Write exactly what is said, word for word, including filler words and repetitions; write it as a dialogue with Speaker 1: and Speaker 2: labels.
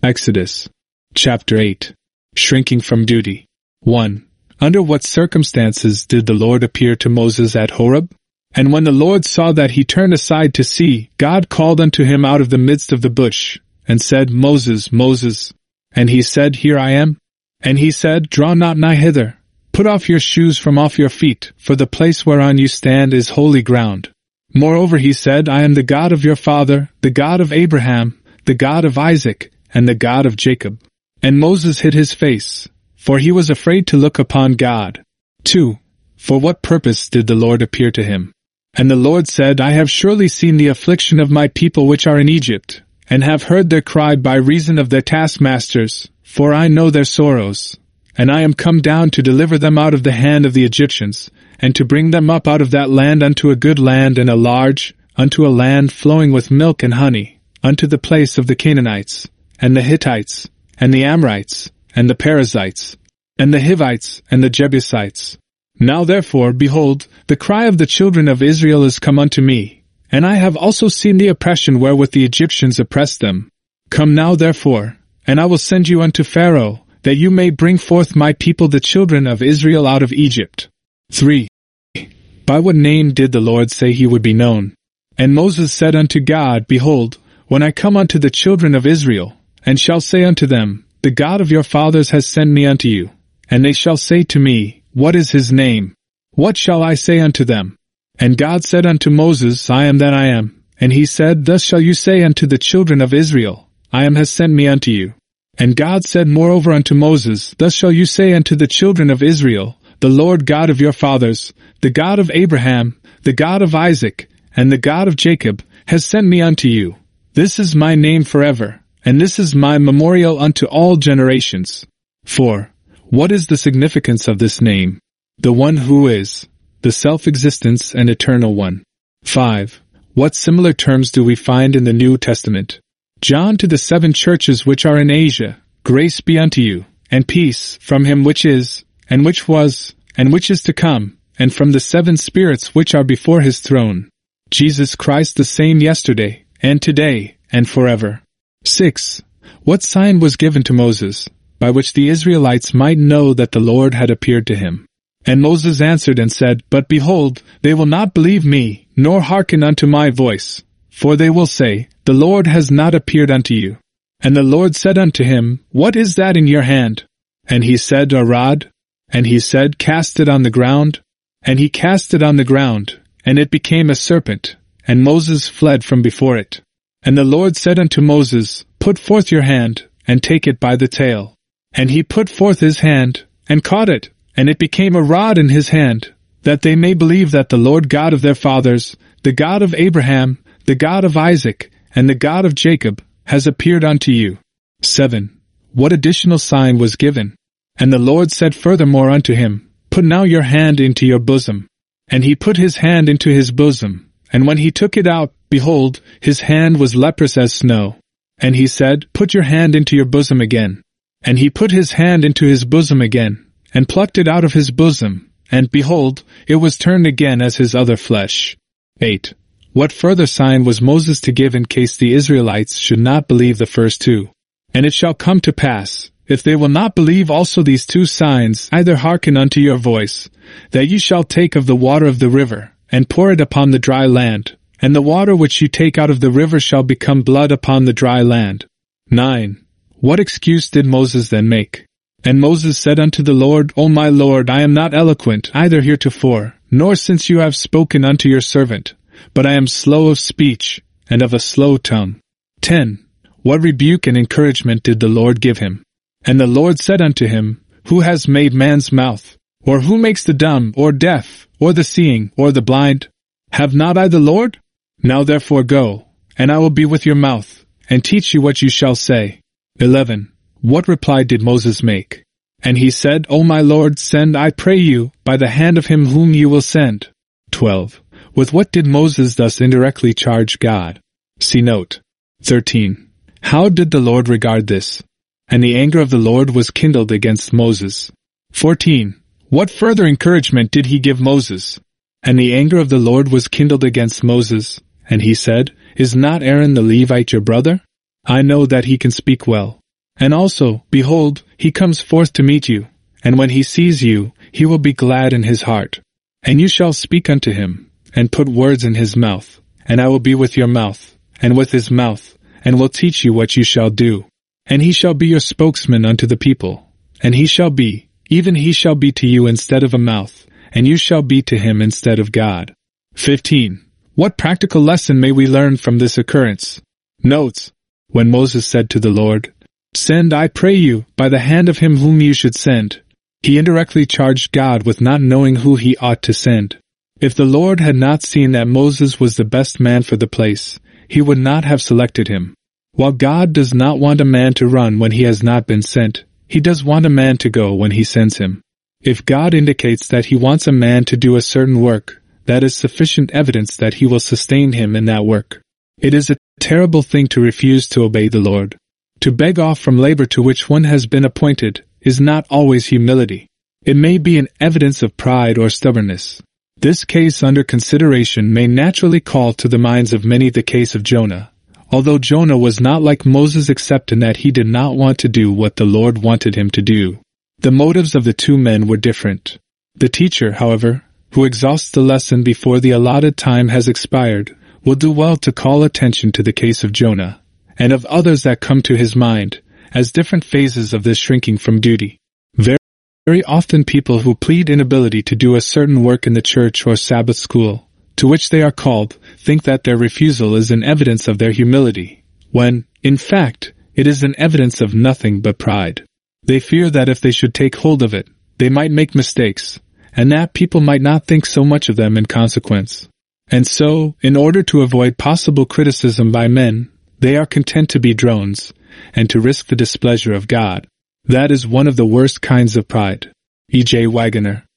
Speaker 1: Exodus. Chapter eight. Shrinking from duty. one. Under what circumstances did the Lord appear to Moses at Horeb? And when the Lord saw that he turned aside to see, God called unto him out of the midst of the bush, and said, Moses, Moses. And he said, Here I am. And he said, Draw not nigh hither. Put off your shoes from off your feet, for the place whereon you stand is holy ground. Moreover he said, I am the God of your father, the God of Abraham, the God of Isaac, and the God of Jacob. And Moses hid his face, for he was afraid to look upon God. two. For what purpose did the Lord appear to him? And the Lord said, I have surely seen the affliction of my people which are in Egypt, and have heard their cry by reason of their taskmasters, for I know their sorrows. And I am come down to deliver them out of the hand of the Egyptians, and to bring them up out of that land unto a good land and a large, unto a land flowing with milk and honey, unto the place of the Canaanites, and the Hittites, and the Amorites, and the Perizzites, and the Hivites, and the Jebusites. Now therefore, behold, the cry of the children of Israel is come unto me, and I have also seen the oppression wherewith the Egyptians oppressed them. Come now therefore, and I will send you unto Pharaoh, that you may bring forth my people the children of Israel out of Egypt. three. By what name did the Lord say he would be known? And Moses said unto God, Behold, when I come unto the children of Israel, and shall say unto them, The God of your fathers has sent me unto you, and they shall say to me, What is his name? What shall I say unto them? And God said unto Moses, I am that I am. And he said, Thus shall you say unto the children of Israel, I am has sent me unto you. And God said moreover unto Moses, Thus shall you say unto the children of Israel, The Lord God of your fathers, the God of Abraham, the God of Isaac, and the God of Jacob, has sent me unto you. This is my name forever, and this is my memorial unto all generations. four. What is the significance of this name? The one who is, the self-existence and eternal one. five. What similar terms do we find in the New Testament? John to the seven churches which are in Asia, grace be unto you, and peace, from him which is, and which was, and which is to come, and from the seven spirits which are before his throne. Jesus Christ the same yesterday, and today, and forever. six. What sign was given to Moses, by which the Israelites might know that the Lord had appeared to him? And Moses answered and said, But behold, they will not believe me, nor hearken unto my voice. For they will say, The Lord has not appeared unto you. And the Lord said unto him, What is that in your hand? And he said, A rod. And he said, Cast it on the ground. And he cast it on the ground, and it became a serpent, and Moses fled from before it. And the Lord said unto Moses, Put forth your hand, and take it by the tail. And he put forth his hand, and caught it, and it became a rod in his hand, that they may believe that the Lord God of their fathers, the God of Abraham, the God of Isaac, and the God of Jacob, has appeared unto you. seven. What additional sign was given? And the Lord said furthermore unto him, Put now your hand into your bosom. And he put his hand into his bosom, and when he took it out, behold, his hand was leprous as snow. And he said, Put your hand into your bosom again. And he put his hand into his bosom again, and plucked it out of his bosom, and behold, it was turned again as his other flesh. eight. What further sign was Moses to give in case the Israelites should not believe the first two? And it shall come to pass, if they will not believe also these two signs, either hearken unto your voice, that ye shall take of the water of the river, and pour it upon the dry land, and the water which you take out of the river shall become blood upon the dry land. nine. What excuse did Moses then make? And Moses said unto the Lord, O my Lord, I am not eloquent, either heretofore, nor since you have spoken unto your servant, but I am slow of speech, and of a slow tongue. ten. What rebuke and encouragement did the Lord give him? And the Lord said unto him, Who has made man's mouth? Or who makes the dumb, or deaf, or the seeing, or the blind? Have not I the Lord? Now therefore go, and I will be with your mouth, and teach you what you shall say. eleven. What reply did Moses make? And he said, O my Lord, send, I pray you, by the hand of him whom you will send. twelve. With what did Moses thus indirectly charge God? See note. thirteen. How did the Lord regard this? And the anger of the Lord was kindled against Moses. fourteen. What further encouragement did he give Moses? And the anger of the Lord was kindled against Moses, and he said, Is not Aaron the Levite your brother? I know that he can speak well. And also, behold, he comes forth to meet you, and when he sees you, he will be glad in his heart. And you shall speak unto him, and put words in his mouth, and I will be with your mouth, and with his mouth, and will teach you what you shall do. And he shall be your spokesman unto the people, and he shall be, even he shall be to you instead of a mouth, and you shall be to him instead of God. fifteen. What practical lesson may we learn from this occurrence? Notes. When Moses said to the Lord, "Send, I pray you, by the hand of him whom you should send," he indirectly charged God with not knowing who he ought to send. If the Lord had not seen that Moses was the best man for the place, he would not have selected him. While God does not want a man to run when he has not been sent, he does want a man to go when he sends him. If God indicates that he wants a man to do a certain work, that is sufficient evidence that he will sustain him in that work. It is a terrible thing to refuse to obey the Lord. To beg off from labor to which one has been appointed is not always humility. It may be an evidence of pride or stubbornness. This case under consideration may naturally call to the minds of many the case of Jonah, although Jonah was not like Moses except in that he did not want to do what the Lord wanted him to do. The motives of the two men were different. The teacher, however, who exhausts the lesson before the allotted time has expired, will do well to call attention to the case of Jonah, and of others that come to his mind, as different phases of this shrinking from duty. Very, very often people who plead inability to do a certain work in the church or Sabbath school, to which they are called, think that their refusal is an evidence of their humility, when, in fact, it is an evidence of nothing but pride. They fear that if they should take hold of it, they might make mistakes, and that people might not think so much of them in consequence. And so, in order to avoid possible criticism by men, they are content to be drones, and to risk the displeasure of God. That is one of the worst kinds of pride. E J Waggoner.